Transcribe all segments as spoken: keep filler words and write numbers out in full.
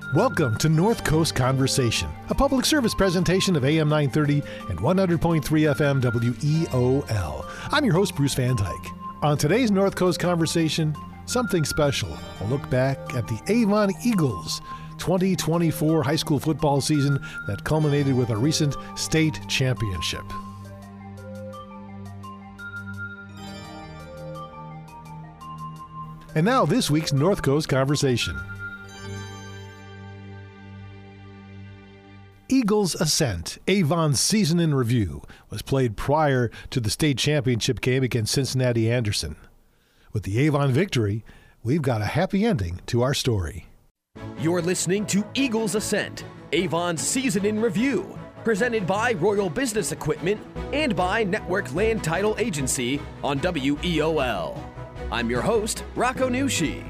Welcome to North Coast Conversation, a public service presentation of A M nine thirty and one hundred point three F M W E O L. I'm your host, Bruce Van Dyke. On today's North Coast Conversation, something special. A look back at the Avon Eagles twenty twenty-four high school football season that culminated with a recent state championship. And now this week's North Coast Conversation. Eagles Ascent, Avon's season in review, was played prior to the state championship game against Cincinnati Anderson. With the Avon victory, we've got a happy ending to our story. You're listening to Eagles Ascent, Avon's season in review, presented by Royal Business Equipment and by Network Land Title Agency on W E O L. I'm your host, Rocco Nushi.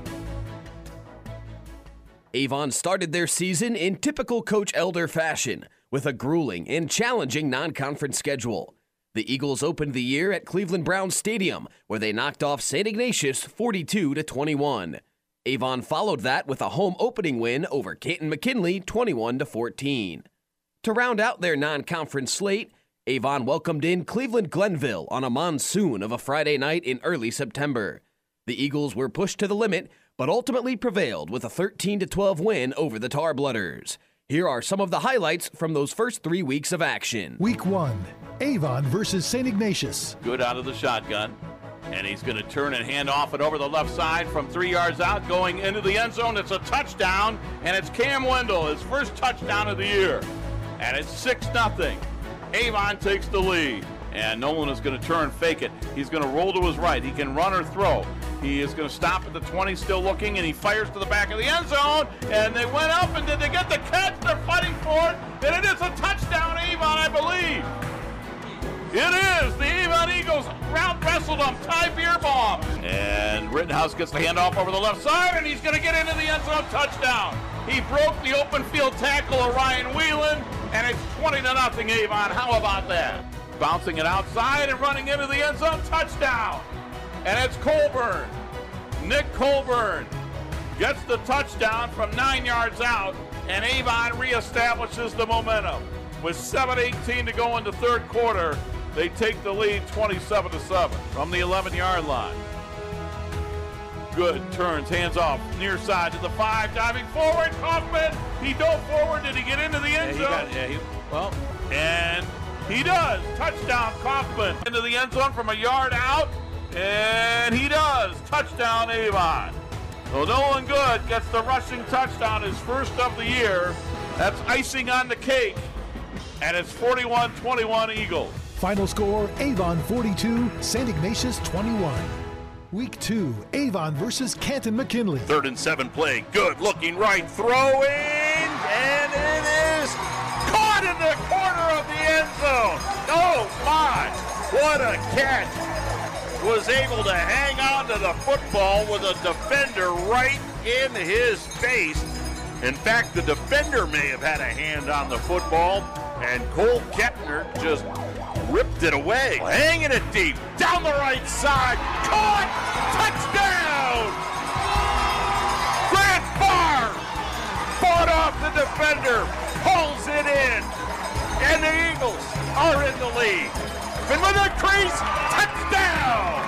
Avon started their season in typical Coach Elder fashion, with a grueling and challenging non-conference schedule. The Eagles opened the year at Cleveland Browns Stadium, where they knocked off Saint Ignatius forty-two to twenty-one. Avon followed that with a home opening win over Canton McKinley twenty-one to fourteen. To round out their non-conference slate, Avon welcomed in Cleveland Glenville on a monsoon of a Friday night in early September. The Eagles were pushed to the limit, but ultimately prevailed with a thirteen to twelve win over the Tar Blooders. Here are some of the highlights from those first three weeks of action. Week one, Avon versus Saint Ignatius. Good out of the shotgun, and he's going to turn and hand off it over the left side from three yards out, going into the end zone. It's a touchdown, and it's Cam Wendell, his first touchdown of the year. And it's six nothing. Avon takes the lead, and Nolan is going to turn, fake it. He's going to roll to his right. He can run or throw. He is going to stop at the twenty, still looking, and he fires to the back of the end zone, and they went up, and did they get the catch? They're fighting for it, and it is a touchdown, Avon, I believe. It is. The Avon Eagles round wrestled them. Ty Beerbaum. And Rittenhouse gets the handoff over the left side, and he's going to get into the end zone. Touchdown. He broke the open field tackle of Ryan Whelan, and it's twenty to nothing Avon. How about that? Bouncing it outside and running into the end zone. Touchdown. And it's Colburn. Nick Colburn gets the touchdown from nine yards out, and Avon reestablishes the momentum. With seven eighteen to go in the third quarter, they take the lead twenty-seven to seven from the eleven-yard line. Good turns, hands off, near side to the five, diving forward. Kaufman, he dove forward. Did he get into the end zone? Yeah, he got, yeah, he, well, and he does. Touchdown, Kaufman. Into the end zone from a yard out. And he does. Touchdown, Avon. So Nolan Good gets the rushing touchdown, his first of the year. That's icing on the cake. And it's forty-one twenty-one Eagles. Final score, Avon forty-two, Saint Ignatius twenty-one. Week two, Avon versus Canton McKinley. Third and seven play. Good looking right, throwing, and it is caught in the corner of the end zone. Oh my, what a catch. Was able to hang on to the football with a defender right in his face. In fact, the defender may have had a hand on the football, and Cole Kettner just ripped it away. Hanging it deep, down the right side, caught, touchdown! Grant Barr fought off the defender, pulls it in, and the Eagles are in the lead. And with a crease, touchdown!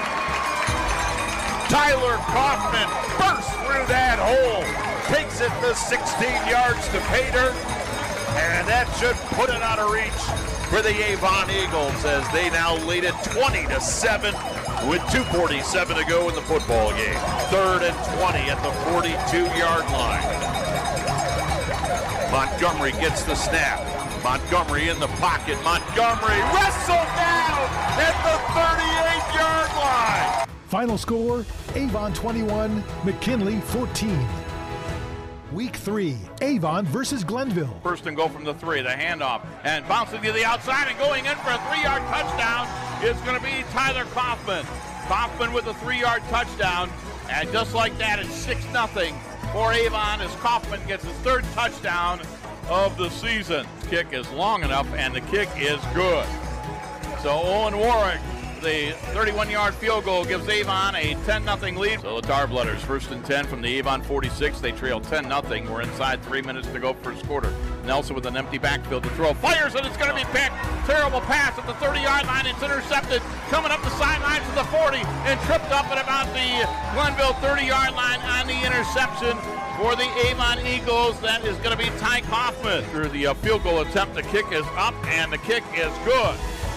Tyler Kaufman bursts through that hole, takes it the sixteen yards to Pater, and that should put it out of reach for the Avon Eagles as they now lead it twenty to seven with two forty-seven to go in the football game. Third and twenty at the forty-two-yard line. Montgomery gets the snap. Montgomery in the pocket. Montgomery wrestled down at the thirty-eight-yard line. Final score, Avon twenty-one, McKinley fourteen. Week three, Avon versus Glenville. First and go from the three, the handoff, and bouncing to the outside and going in for a three-yard touchdown is going to be Tyler Kaufman. Kaufman with a three-yard touchdown, and just like that, it's six nothing for Avon as Kaufman gets his third touchdown of the season. Kick is long enough, and the kick is good. So Owen Warwick The thirty-one-yard field goal gives Avon a ten nothing lead. So the Tar Blooders first and ten from the Avon forty-six. They trail ten nothing. We're inside three minutes to go first quarter. Nelson with an empty backfield to throw. Fires, and it's going to be picked. Terrible pass at the thirty-yard line. It's intercepted. Coming up the sidelines to the forty and tripped up at about the Glenville thirty-yard line on the interception for the Avon Eagles. That is going to be Ty Kaufman. Through the uh, field goal attempt, the kick is up, and the kick is good.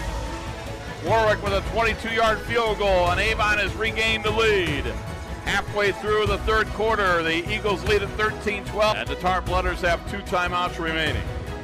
Warwick with a twenty-two-yard field goal, and Avon has regained the lead. Halfway through the third quarter, the Eagles lead at thirteen twelve, and the Tar Blooders have two timeouts remaining.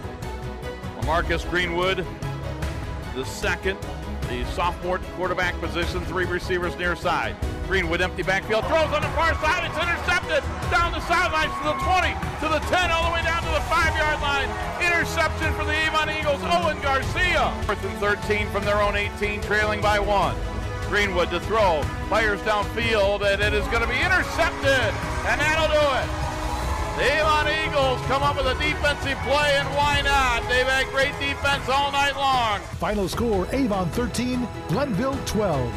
LaMarcus Greenwood, the second, the sophomore quarterback position, three receivers near side. Greenwood, empty backfield, throws on the far side, it's intercepted, down the sidelines to the twenty, to the ten, all the way down to the five-yard line. Interception for the Avon Eagles, Owen Garcia. Fourth and thirteen from their own eighteen, trailing by one. Greenwood to throw, fires downfield, and it is going to be intercepted, and that'll do it. The Avon Eagles come up with a defensive play, and why not? They've had great defense all night long. Final score, Avon thirteen, Glenville twelve.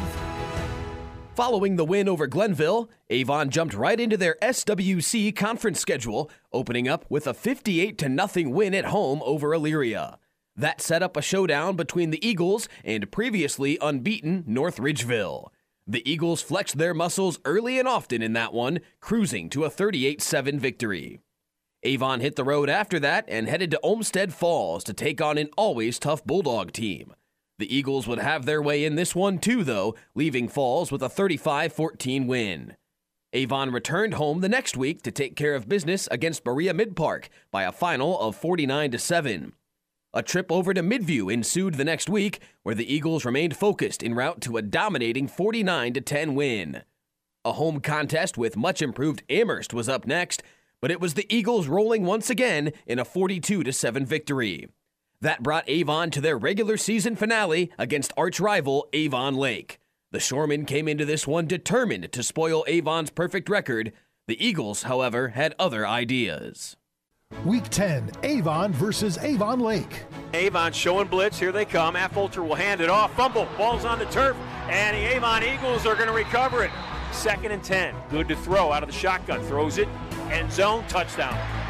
Following the win over Glenville, Avon jumped right into their S W C conference schedule, opening up with a fifty-eight to nothing win at home over Elyria. That set up a showdown between the Eagles and previously unbeaten North Ridgeville. The Eagles flexed their muscles early and often in that one, cruising to a thirty-eight seven victory. Avon hit the road after that and headed to Olmsted Falls to take on an always tough Bulldog team. The Eagles would have their way in this one too, though, leaving Falls with a thirty-five fourteen win. Avon returned home the next week to take care of business against Berea Mid-Park by a final of forty-nine to seven. A trip over to Midview ensued the next week, where the Eagles remained focused en route to a dominating forty-nine to ten win. A home contest with much improved Amherst was up next, but it was the Eagles rolling once again in a forty-two to seven victory. That brought Avon to their regular season finale against arch rival Avon Lake. The Shoremen came into this one determined to spoil Avon's perfect record. The Eagles, however, had other ideas. Week ten, Avon versus Avon Lake. Avon showing blitz. Here they come. Affolter will hand it off. Fumble. Ball's on the turf. And the Avon Eagles are going to recover it. Second and ten. Good to throw out of the shotgun. Throws it. End zone. Touchdown.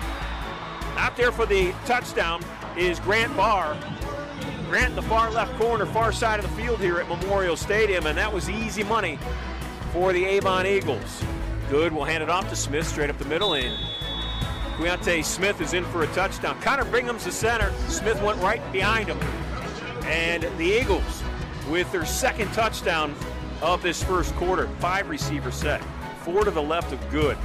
Out there for the touchdown is Grant Barr. Grant in the far left corner, far side of the field here at Memorial Stadium. And that was easy money for the Avon Eagles. Good. We'll hand it off to Smith straight up the middle. And Queonte Smith is in for a touchdown. Connor Bingham's the center. Smith went right behind him. And the Eagles with their second touchdown of this first quarter. Five receiver set. Four to the left of Good.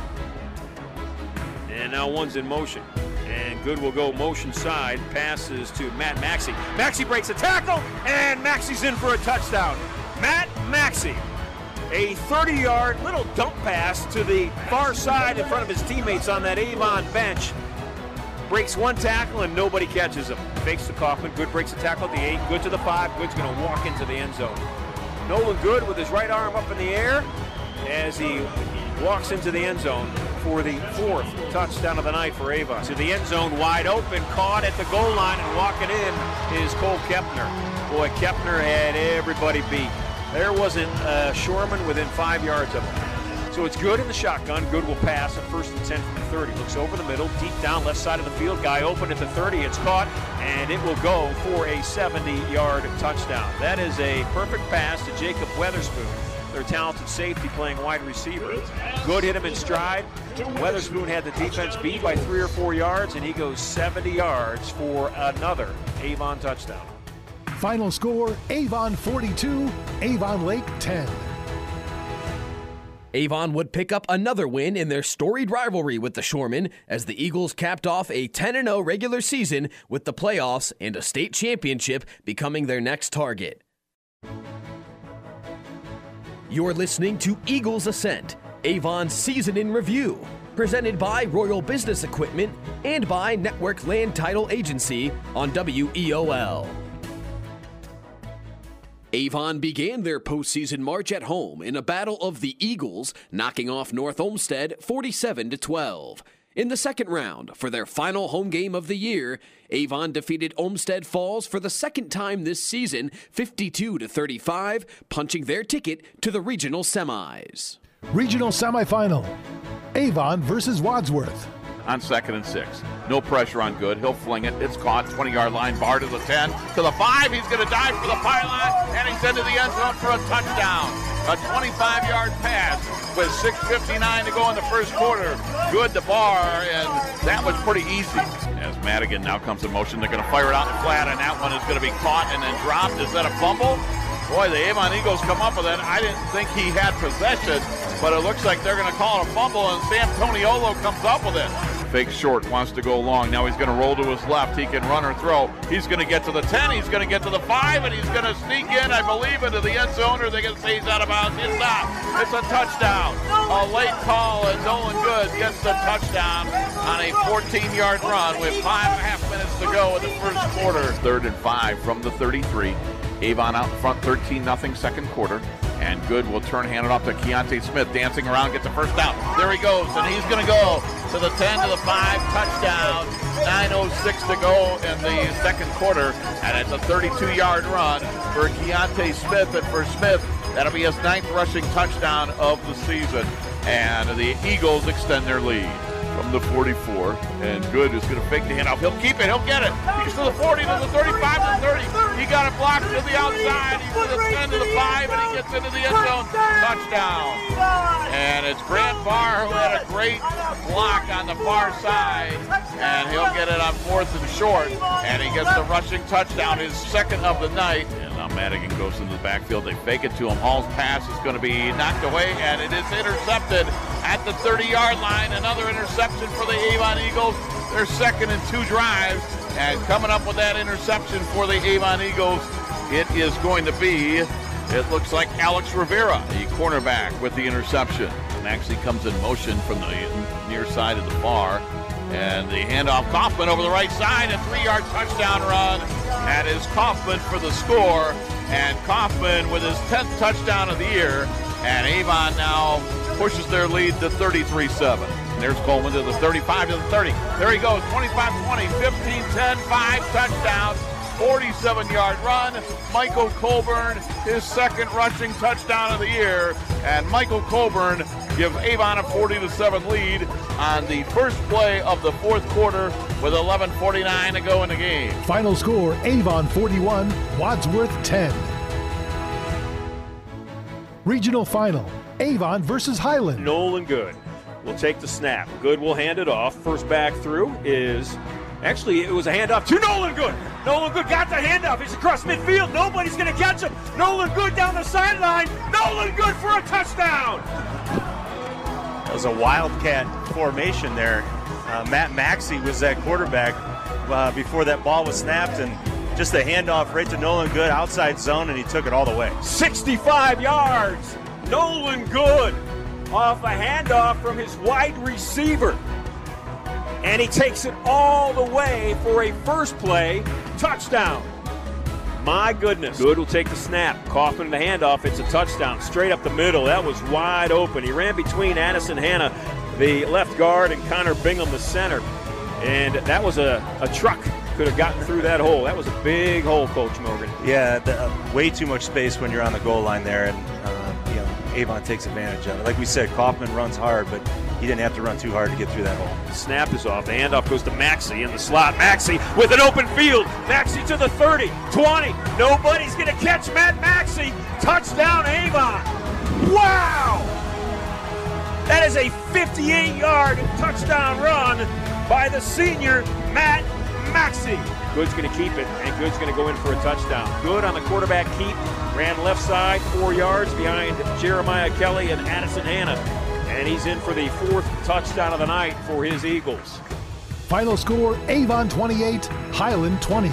And now one's in motion. And Good will go motion side. Passes to Matt Maxey. Maxey breaks a tackle. And Maxey's in for a touchdown. Matt Maxey. A thirty-yard little dump pass to the far side in front of his teammates on that Avon bench. Breaks one tackle and nobody catches him. Fakes to Kaufman. Good breaks the tackle at the eight. Good to the five. Good's going to walk into the end zone. Nolan Good with his right arm up in the air as he walks into the end zone for the fourth touchdown of the night for Avon. To the end zone, wide open, caught at the goal line, and walking in is Cole Kepner. Boy, Kepner had everybody beat. There wasn't a Shoreman within five yards of him. So it's Good in the shotgun. Good will pass at first and ten from the thirty. Looks over the middle, deep down left side of the field. Guy open at the thirty. It's caught, and it will go for a seventy-yard touchdown. That is a perfect pass to Jacob Weatherspoon, their talented safety playing wide receiver. Good hit him in stride. Weatherspoon had the defense beat by three or four yards, and he goes seventy yards for another Avon touchdown. Final score, Avon forty-two, Avon Lake ten. Avon would pick up another win in their storied rivalry with the Shoremen as the Eagles capped off a ten and oh regular season with the playoffs and a state championship becoming their next target. You're listening to Eagles Ascent, Avon's Season in Review, presented by Royal Business Equipment and by Network Land Title Agency on W E O L. Avon began their postseason march at home in a battle of the Eagles, knocking off North Olmsted forty-seven to twelve. In the second round, for their final home game of the year, Avon defeated Olmsted Falls for the second time this season, fifty-two to thirty-five, punching their ticket to the regional semis. Regional semifinal, Avon versus Wadsworth. On second and six. No pressure on Good. He'll fling it. It's caught. twenty-yard line. Bar to the ten. To the five. He's going to dive for the pylon. And he's into the end zone for a touchdown. A twenty-five-yard pass with six fifty-nine to go in the first quarter. Good to Bar, and that was pretty easy. As Madigan now comes in motion, they're going to fire it out in the flat, and that one is going to be caught and then dropped. Is that a fumble? Boy, the Avon Eagles come up with it. I didn't think he had possession, but it looks like they're going to call it a fumble, and Sam Toniolo comes up with it. Fake short, wants to go long. Now he's going to roll to his left. He can run or throw. He's going to get to the ten. He's going to get to the five, and he's going to sneak in, I believe, into the end zone, or they're going to say he's out of bounds. It's not. It's a touchdown. A late call, and Nolan Good gets the touchdown on a fourteen-yard run with five and a half minutes to go in the first quarter. Third and five from the thirty-three. Avon out in front, thirteen nothing second quarter. And Good will turn, hand it off to Keontae Smith, dancing around, gets the first down. There he goes, and he's going to go to the ten, to the five, touchdown. nine oh six to go in the second quarter, and it's a thirty-two-yard run for Keontae Smith. And for Smith, that'll be his ninth rushing touchdown of the season. And the Eagles extend their lead from the forty-four, and Good is going to fake the handoff. He'll keep it. He'll get it. He's to the forty, to the thirty-five, to the thirty. He got it blocked to the outside. He's to the ten, to the five, and he gets into the end zone. Touchdown. And it's Grant Barr who had a great block on the far side, and he'll get it on fourth and short, and he gets the rushing touchdown, his second of the night. And now Madigan goes into the backfield. They fake it to him. Hall's pass is going to be knocked away, and it is intercepted at the thirty-yard line. Another interception for the Avon Eagles. Their second and two drives. And coming up with that interception for the Avon Eagles, it is going to be, it looks like Alex Rivera, the cornerback, with the interception. Maxey comes in motion from the near side of the bar. And the handoff, Kaufman over the right side, a three-yard touchdown run. That is Kaufman for the score. And Kaufman with his tenth touchdown of the year. And Avon now pushes their lead to thirty-three seven. There's Coleman to the thirty-five, to the thirty. There he goes, twenty-five twenty, fifteen ten, five touchdowns, forty-seven-yard run. Michael Colburn, his second rushing touchdown of the year. And Michael Colburn give Avon a forty to seven lead on the first play of the fourth quarter with eleven forty-nine to go in the game. Final score, Avon forty-one, Wadsworth ten. Regional final, Avon versus Highland. Nolan Good will take the snap. Good will hand it off. First back through is, actually it was a handoff to Nolan Good. Nolan Good got the handoff. He's across midfield. Nobody's going to catch him. Nolan Good down the sideline. Nolan Good for a touchdown. That was a wildcat formation there. Uh, Matt Maxey was that quarterback uh, before that ball was snapped, and just a handoff right to Nolan Good, outside zone, and he took it all the way. sixty-five yards. Nolan Good off a handoff from his wide receiver. And he takes it all the way for a first play touchdown. My goodness. Good will take the snap. Kaufman the handoff. It's a touchdown. Straight up the middle. That was wide open. He ran between Addison Hanna, the left guard, and Connor Bingham, the center. And that was a, a truck. Could have gotten through that hole. That was a big hole, Coach Morgan. Yeah, the, uh, way too much space when you're on the goal line there, and uh, you know, Avon takes advantage of it. Like we said, Kaufman runs hard, but he didn't have to run too hard to get through that hole. The snap is off. The handoff goes to Maxey in the slot. Maxey with an open field. Maxey to the thirty, twenty. Nobody's going to catch Matt Maxey. Touchdown, Avon. Wow! That is a fifty-eight-yard touchdown run by the senior Matt Maxey. Good's going to keep it, and Good's going to go in for a touchdown. Good on the quarterback keep. Ran left side, four yards behind Jeremiah Kelly and Addison Hanna. And he's in for the fourth touchdown of the night for his Eagles. Final score, Avon twenty-eight, Highland twenty.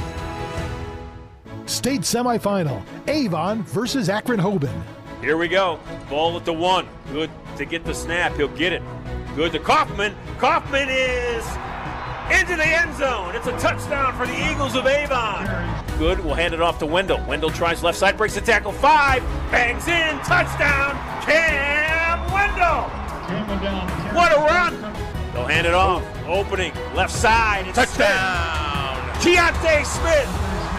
State semifinal, Avon versus Akron-Hoban. Here we go. Ball at the one. Good to get the snap. He'll get it. Good to Kaufman. Kaufman is into the end zone. It's a touchdown for the Eagles of Avon. Good will hand it off to Wendell. Wendell tries left side, breaks the tackle. Five, bangs in, touchdown, Cam Wendell. What a run. They'll hand it off. Opening, left side. It's touchdown. Keontae Smith.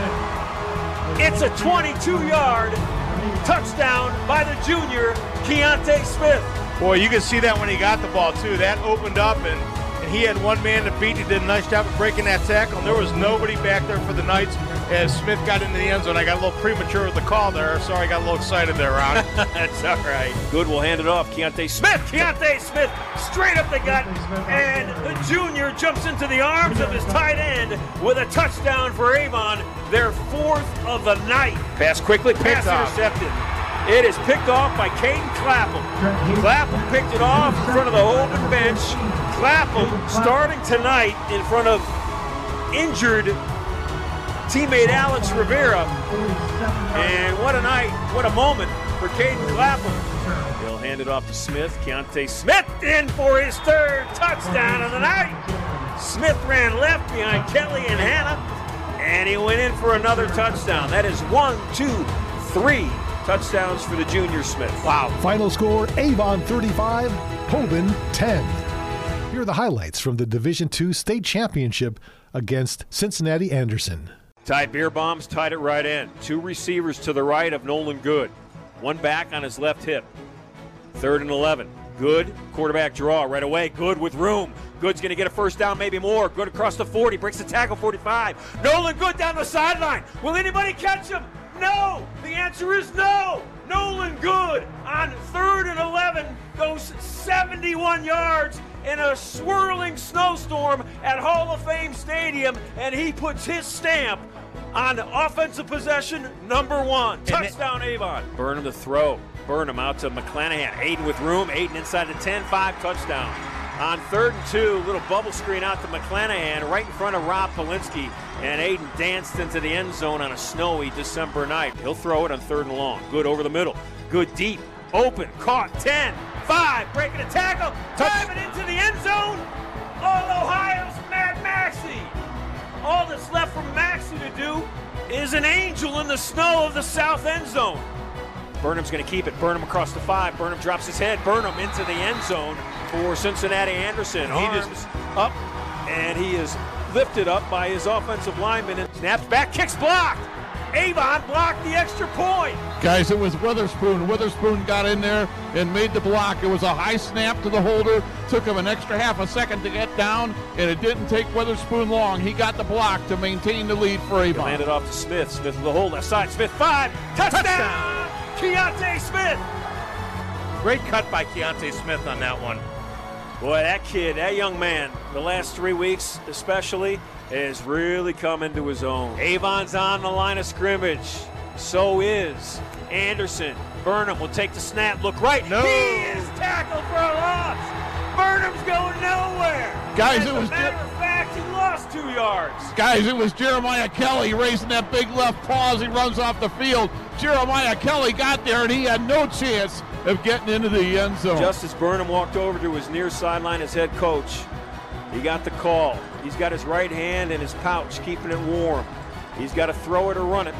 It's a twenty-two-yard touchdown by the junior, Keontae Smith. Boy, you can see that when he got the ball, too. That opened up, and, and he had one man to beat. He did a nice job of breaking that tackle, and there was nobody back there for the Knights as Smith got into the end zone. I got a little premature with the call there. Sorry, I got a little excited there, Ron. That's all right. Good will hand it off. Keontae Smith. Keontae Smith straight up the gut, and the junior jumps into the arms of his tight end with a touchdown for Avon, their fourth of the night. Pass quickly, pass intercepted. It is picked off by Caden Clapham. Clapham picked it off in front of the open bench. Clapham starting tonight in front of injured teammate Alex Rivera. And what a night, what a moment for Caden Clapham. He'll hand it off to Smith. Keontae Smith in for his third touchdown of the night. Smith ran left behind Kelly and Hannah, and he went in for another touchdown. That is one, two, three touchdowns for the junior Smith. Wow. Final score, Avon thirty-five, Hoban ten. Here are the highlights from the Division two state championship against Cincinnati Anderson. Ty Beerbaum's tied it right in. Two receivers to the right of Nolan Good. One back on his left hip. Third and eleven. Good, quarterback draw right away. Good with room. Good's going to get a first down, maybe more. Good across the forty, breaks the tackle, forty-five. Nolan Good down the sideline. Will anybody catch him? No! The answer is no! Nolan Good on third and eleven goes seventy-one yards in a swirling snowstorm at Hall of Fame Stadium, and he puts his stamp on offensive possession number one. Touchdown Avon. Burnham to throw. Burnham out to McClanahan. Aiden with room. Aiden inside the ten five, touchdown. On third and two, little bubble screen out to McClanahan right in front of Rob Polinsky. And Aiden danced into the end zone on a snowy December night. He'll throw it on third and long. Good over the middle. Good deep. Open. Caught. ten five. Breaking a tackle. Driving into the end zone. All Ohio's Matt Maxey. All that's left for Maxey to do is an angel in the snow of the south end zone. Burnham's going to keep it. Burnham across the five. Burnham drops his head. Burnham into the end zone for Cincinnati Anderson. Arms he just up, and he is lifted up by his offensive lineman and snaps back, kicks blocked. Avon blocked the extra point. Guys, it was Witherspoon. Witherspoon got in there and made the block. It was a high snap to the holder. Took him an extra half a second to get down, and it didn't take Witherspoon long. He got the block to maintain the lead for Avon. He'll hand it off to Smith. Smith with the hold left side. Smith five. Touchdown! Touchdown. Keontae Smith. Great cut by Keontae Smith on that one. Boy, that kid, that young man, the last three weeks especially, has really come into his own. Avon's on the line of scrimmage. So is Anderson. Burnham will take the snap, look right. No. He is tackled for a loss. Burnham's going nowhere. Guys, As it was a matter of fact, he lost two yards. Guys, it was Jeremiah Kelly raising that big left paw as he runs off the field. Jeremiah Kelly got there, and he had no chance of getting into the end zone. Just as Burnham walked over to his near sideline as head coach, he got the call. He's got his right hand in his pouch, keeping it warm. He's got to throw it or run it.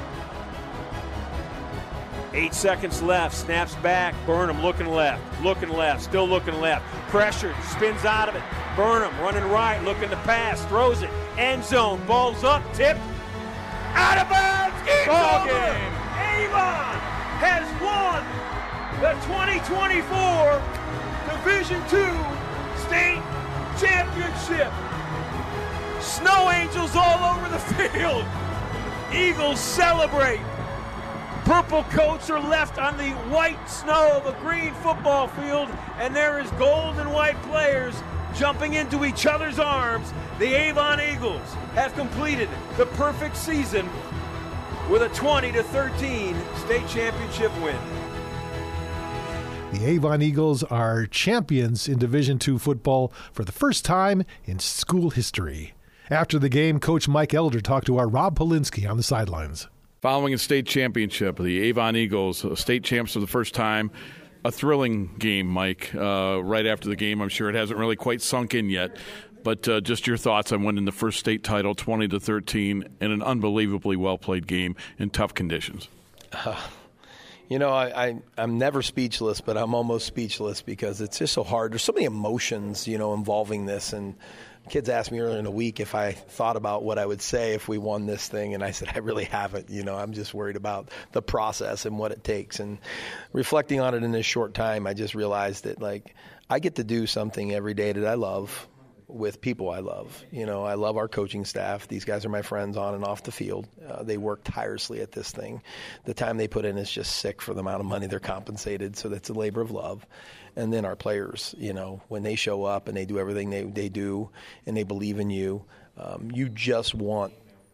Eight seconds left, snaps back. Burnham looking left, looking left, still looking left. Pressured, spins out of it. Burnham running right, looking to pass, throws it. End zone, ball's up, tipped. Out of bounds, game's Ball over. game. Avon has won the twenty twenty-four Division two State Championship. Snow angels all over the field. Eagles celebrate. Purple coats are left on the white snow of a green football field, and there is gold and white players jumping into each other's arms. The Avon Eagles have completed the perfect season with a twenty to thirteen state championship win. The Avon Eagles are champions in Division two football for the first time in school history. After the game, Coach Mike Elder talked to our Rob Polinsky on the sidelines. Following a state championship, the Avon Eagles, state champs for the first time. A thrilling game, Mike. Uh, right after the game, I'm sure it hasn't really quite sunk in yet. But uh, just your thoughts on winning the first state title, twenty to thirteen, in an unbelievably well-played game in tough conditions. Uh, You know, I, I, I'm never speechless, but I'm almost speechless because it's just so hard. There's so many emotions, you know, involving this. And kids asked me earlier in the week if I thought about what I would say if we won this thing. And I said, I really haven't. You know, I'm just worried about the process and what it takes. And reflecting on it in this short time, I just realized that, like, I get to do something every day that I love with people I love. You know, I love our coaching staff. These guys are my friends on and off the field. Uh, they work tirelessly at this thing. The time they put in is just sick for the amount of money they're compensated, so that's a labor of love. And then our players, you know, when they show up and they do everything they, they do and they believe in you, um, you just want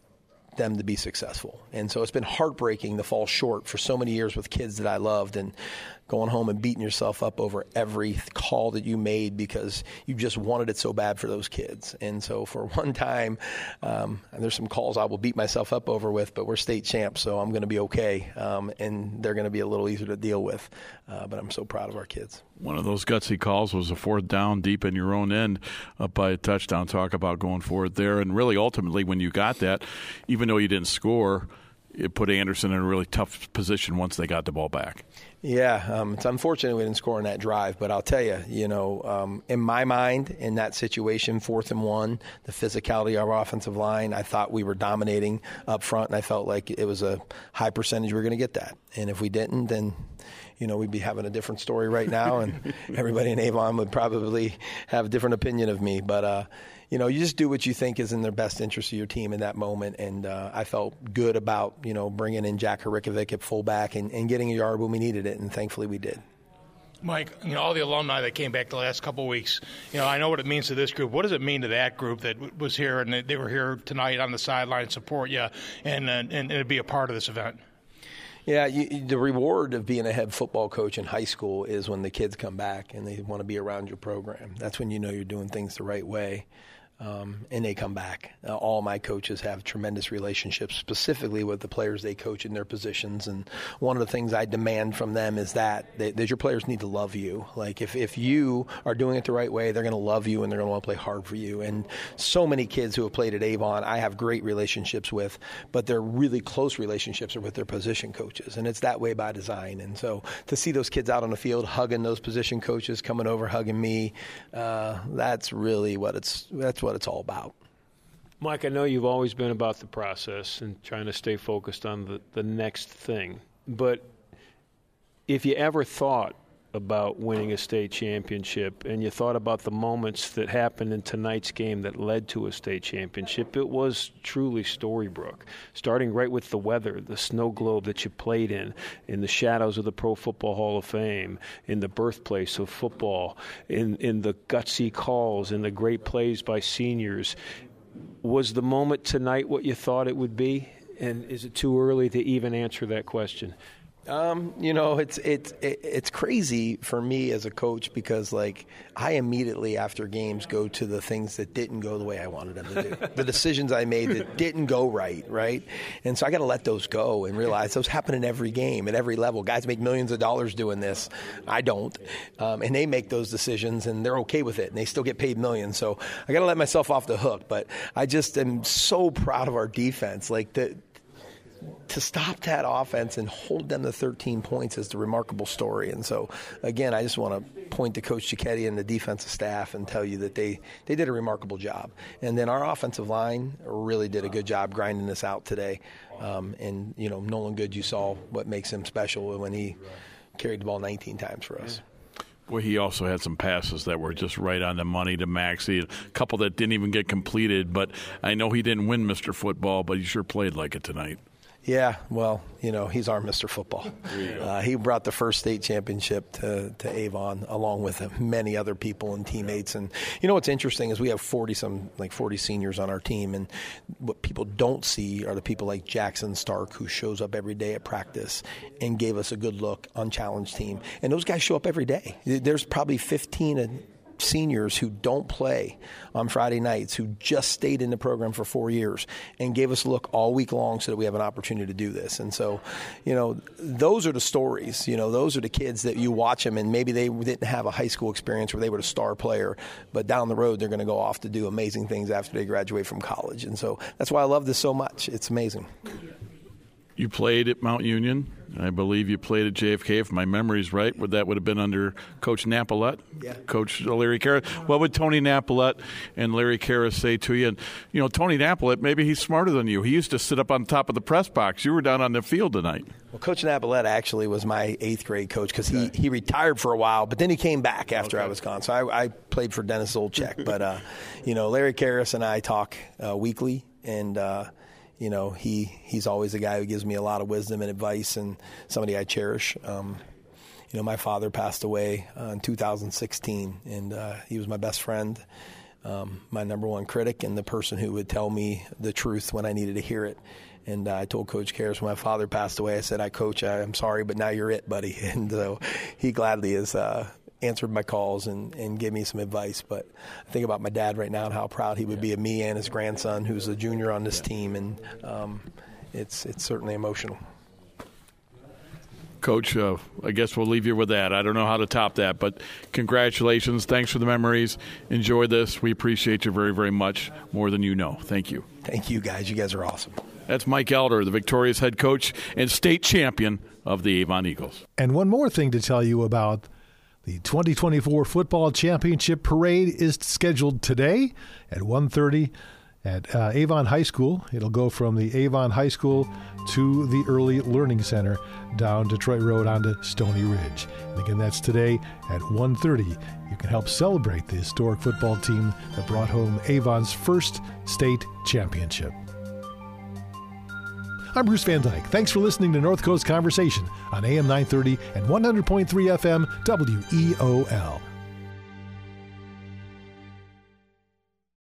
them to be successful. And so it's been heartbreaking to fall short for so many years with kids that I loved, and going home and beating yourself up over every call that you made because you just wanted it so bad for those kids. And so for one time, um, and there's some calls I will beat myself up over with, but we're state champs, so I'm going to be okay. Um, and they're going to be a little easier to deal with. Uh, but I'm so proud of our kids. One of those gutsy calls was a fourth down deep in your own end up by a touchdown. Talk about going forward there. And really, ultimately, when you got that, even though you didn't score, it put Anderson in a really tough position once they got the ball back. Yeah, um, it's unfortunate we didn't score on that drive, but I'll tell you, you know, um, in my mind, in that situation, fourth and one, the physicality of our offensive line, I thought we were dominating up front, and I felt like it was a high percentage we were going to get that. And if we didn't, then, you know, we'd be having a different story right now, and everybody in Avon would probably have a different opinion of me. But, uh, you know, you just do what you think is in the best interest of your team in that moment. And uh, I felt good about, you know, bringing in Jack Harikovic at fullback and, and getting a yard when we needed it, and thankfully we did. Mike, you know, all the alumni that came back the last couple of weeks, you know, I know what it means to this group. What does it mean to that group that w- was here and they were here tonight on the sideline to support you and, uh, and, and be a part of this event? Yeah, you, the reward of being a head football coach in high school is when the kids come back and they want to be around your program. That's when you know you're doing things the right way. Um, and they come back. Uh, all my coaches have tremendous relationships, specifically with the players they coach in their positions. And one of the things I demand from them is that, that, that your players need to love you. Like if, if you are doing it the right way, they're going to love you and they're going to want to play hard for you. And so many kids who have played at Avon, I have great relationships with, but their really close relationships are with their position coaches. And it's that way by design. And so to see those kids out on the field hugging those position coaches, coming over, hugging me, uh, that's really what it's, that's what it's all about. Mike, I know you've always been about the process and trying to stay focused on the, the next thing. But if you ever thought about winning a state championship and you thought about the moments that happened in tonight's game that led to a state championship, it was truly Storybrooke. Starting right with the weather, the snow globe that you played in, in the shadows of the Pro Football Hall of Fame, in the birthplace of football, in, in the gutsy calls, in the great plays by seniors. Was the moment tonight what you thought it would be? And is it too early to even answer that question? Um, you know, it's it's it's crazy for me as a coach because, like, I immediately after games go to the things that didn't go the way I wanted them to do, the decisions I made that didn't go right, right? And so I got to let those go and realize those happen in every game, at every level. Guys make millions of dollars doing this. I don't. Um, and they make those decisions, and they're okay with it, and they still get paid millions. So I got to let myself off the hook. But I just am so proud of our defense. Like, the to stop that offense and hold them to thirteen points is the remarkable story. And so, again, I just want to point to Coach Cicchetti and the defensive staff and tell you that they, they did a remarkable job. And then our offensive line really did a good job grinding this out today. Um, and, you know, Nolan Good, you saw what makes him special when he carried the ball nineteen times for us. Well, he also had some passes that were just right on the money to Maxie, a couple that didn't even get completed. But I know he didn't win Mister Football, but he sure played like it tonight. Yeah, well, you know, he's our Mister Football. Uh, he brought the first state championship to, to Avon along with many other people and teammates. And, you know, what's interesting is we have forty-some, like forty seniors on our team. And what people don't see are the people like Jackson Stark, who shows up every day at practice and gave us a good look on Challenge Team. And those guys show up every day. There's probably fifteen seniors who don't play on Friday nights, who just stayed in the program for four years and gave us a look all week long so that we have an opportunity to do this. And so, you know, those are the stories. You know, those are the kids that you watch them and maybe they didn't have a high school experience where they were a star player, but down the road they're going to go off to do amazing things after they graduate from college. And so that's why I love this so much. It's amazing. You played at Mount Union. I believe you played at J F K, if my memory's right. Would that would have been under Coach Napolet, yeah. Coach Larry Karras. What would Tony Napolet and Larry Karras say to you? And, you know, Tony Napolet, maybe he's smarter than you. He used to sit up on top of the press box. You were down on the field tonight. Well, Coach Napolet actually was my eighth grade coach because he, he retired for a while, but then he came back after okay. I was gone. So I, I played for Dennis Olchek. But, uh, you know, Larry Karras and I talk uh, weekly, and uh, – You know, he, he's always a guy who gives me a lot of wisdom and advice, and somebody I cherish. Um, you know, my father passed away uh, in two thousand sixteen, and uh, he was my best friend, um, my number one critic, and the person who would tell me the truth when I needed to hear it. And uh, I told Coach Karras when my father passed away, I said, I coach, I, I'm sorry, but now you're it, buddy. And so he gladly has uh, answered my calls and, and gave me some advice. But I think about my dad right now and how proud he would be of me and his grandson, who's a junior on this team, and um, it's it's certainly emotional. Coach, uh, I guess we'll leave you with that. I don't know how to top that, but congratulations. Thanks for the memories. Enjoy this. We appreciate you very, very much, more than you know. Thank you. Thank you, guys. You guys are awesome. That's Mike Elder, the Victorious head coach and state champion of the Avon Eagles. And one more thing to tell you about. The twenty twenty-four Football Championship Parade is scheduled today at one thirty at uh, Avon High School. It'll go from the Avon High School to the Early Learning Center down Detroit Road onto Stony Ridge. And again, that's today at one thirty. You can help celebrate the historic football team that brought home Avon's first state championship. I'm Bruce Van Dyke. Thanks for listening to North Coast Conversation on A M nine thirty and one hundred point three F M W E O L.